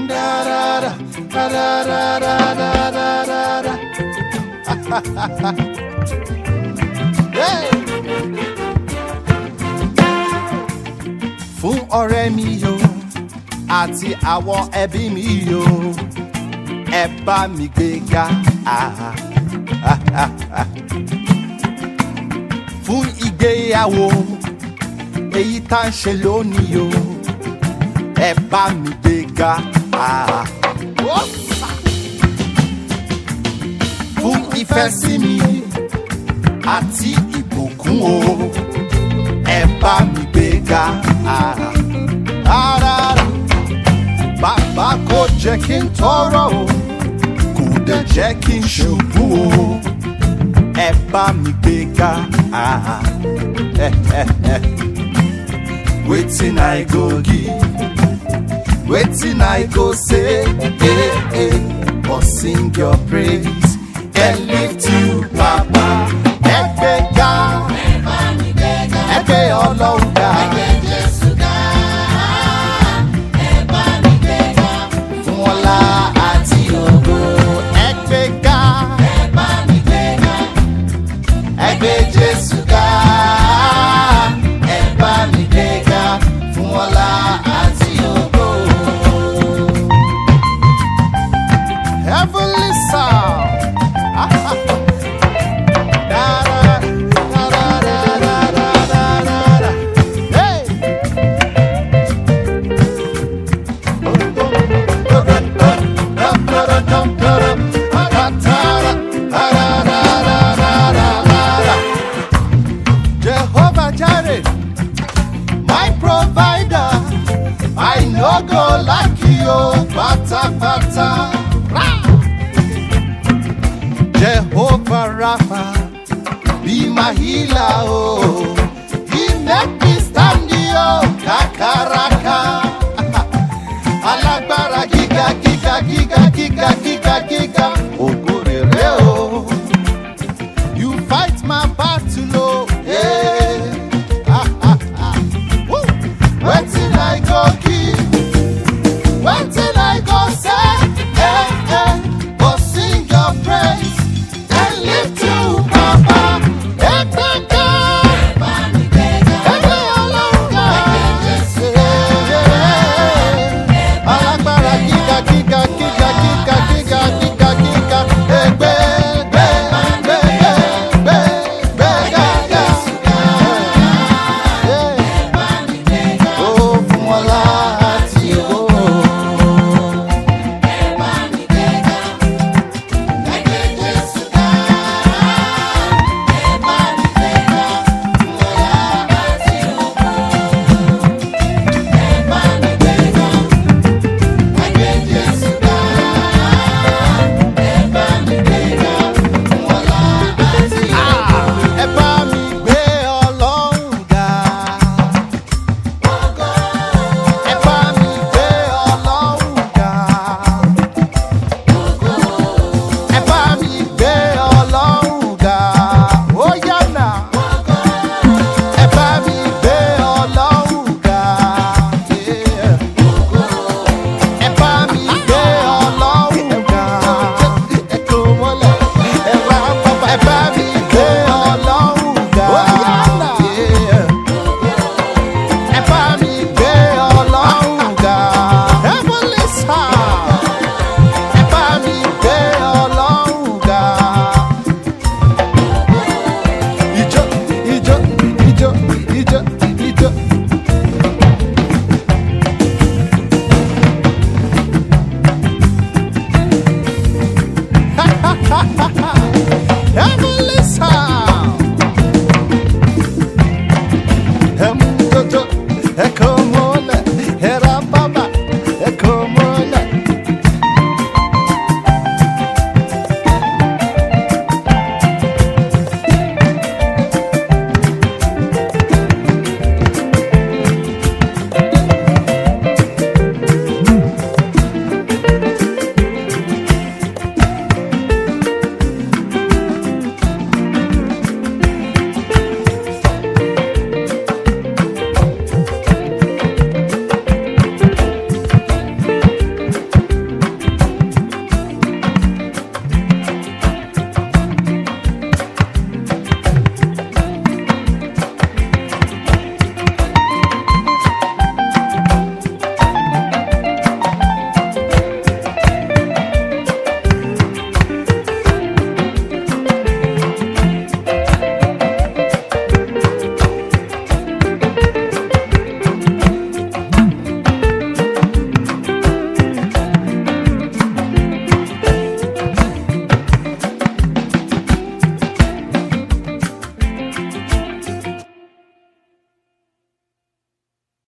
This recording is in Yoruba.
Fún ọ̀rẹ́ mi yo àti àwọn ẹbí mi yo ẹ bá mi gbéga. Fún ìgbéyàwó èyí tá ń ṣe lónìí yo ẹ bá mi gbéga. Fún ìfẹ́ sí mi àti ìbùkún o ẹ bá mi gbéga. Bàbá kò jẹ́ kí n tọrọ o kò dẹ̀ jẹ́ kí n ṣubú o ẹ bá mi gbéga. Wetin I go give, wetin I go say, but sing your praise and lift you, Baba. Ẹ gbéga, ẹ gbé Ọlọ́run ga. Heavenly sound. Hey. Jehovah Jireh, my provider, I no go like you, pata pata. Jehovah Rapha, be my healer, oh. He make me stand, oh, kakaraka. Alagbara giga, giga, giga, giga,